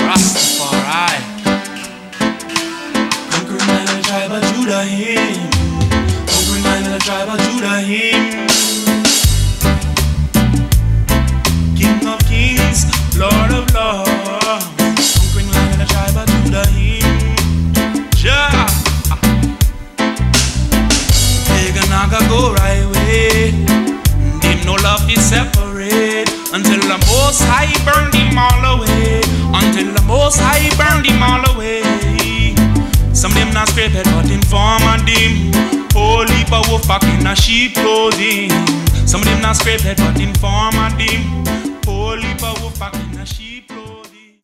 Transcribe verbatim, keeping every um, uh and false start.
Rastafari. Conquering Lion of the tribe of Judah him. Conquering Lion of the tribe of Judah him. King of kings, Lord of lords. Conquering Lion of the tribe of Judah him. Jah. Pagan naga go right way. Them no love is separate. Until the Most High burn them all away. Until the Most High burn them all away. Some them not scrape it but inform on them. Whole heap of wolf back in a sheep clothing. Some of them not scrape it but inform on them. Whole heap of wolf back in a sheep.